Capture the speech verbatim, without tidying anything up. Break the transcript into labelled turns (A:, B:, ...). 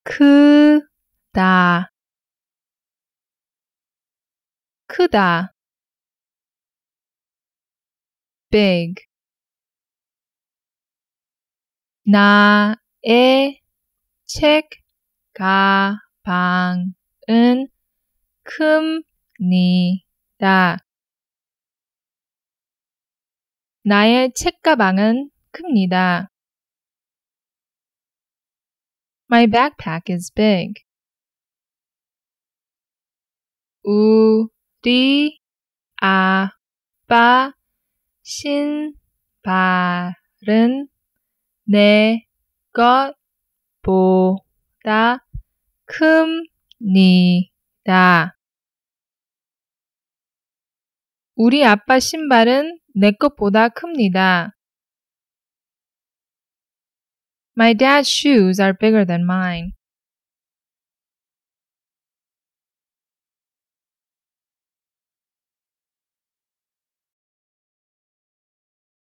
A: 크다, 크다. big. 나의 책 가방은 큽니다. 나의 책가방은 큽니다. My backpack is big. 우리 아빠 신발은 내 것보다 큽니다. 우리 아빠 신발은 내 것보다 큽니다. My dad's shoes are bigger than mine.